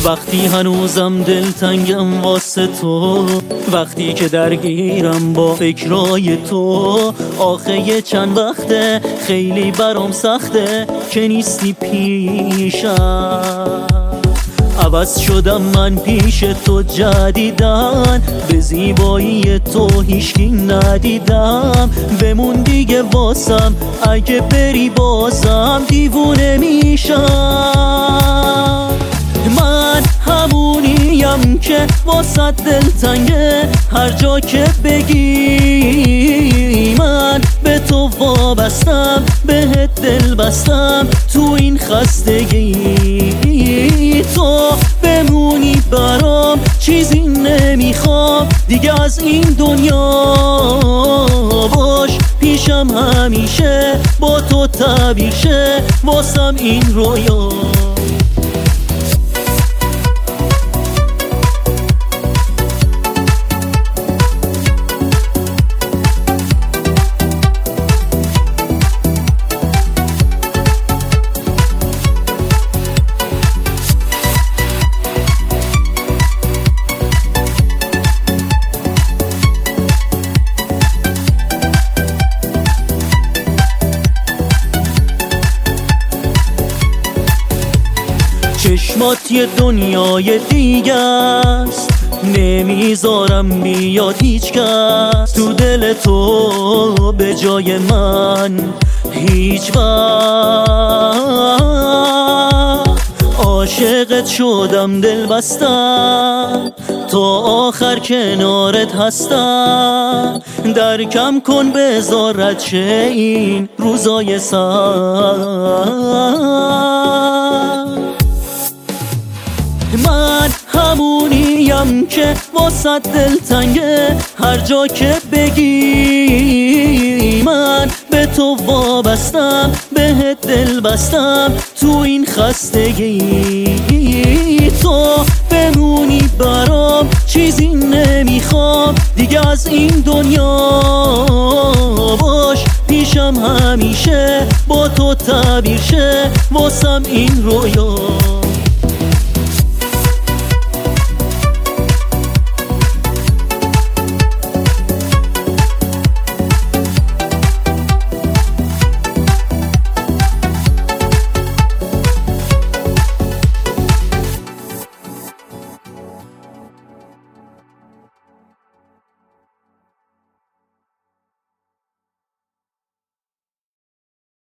وقتی هنوزم دلتنگم واسه تو، وقتی که درگیرم با فکرای تو. آخه یه چند وقته خیلی برام سخته که نیستی پیشم. عوض شدم من پیش تو جدیدن، به زیبایی تو هیچکی ندیدم. بمون دیگه واسم، اگه بری بازم دیوونه میشم. من همونیم که واسه دلتنگه، هر جا که بگی من به تو وابستم، بهت دل بستم تو این خستگی. تو بمونی برام، چیزی نمیخوام دیگه از این دنیا. باش پیشم همیشه، با تو تعبیر شه واسم این رویا. چشمات یه دنیای دیگه است، نمیذارم بیاد هیچ کس تو دل تو به جای من هیچ وقت. عاشقت شدم دل بستم، تا آخر کنارت هستم. درکم کن بذارت شه این روزای سخت. من همونیم که واسه دلتنگه، هر جا که بگی من به تو وابستم، بهت دل بستم تو این خستگی. تو بمونی برام، چیزی نمیخوام دیگه از این دنیا. باش پیشم همیشه، با تو تعبیر شه واسم این رویا.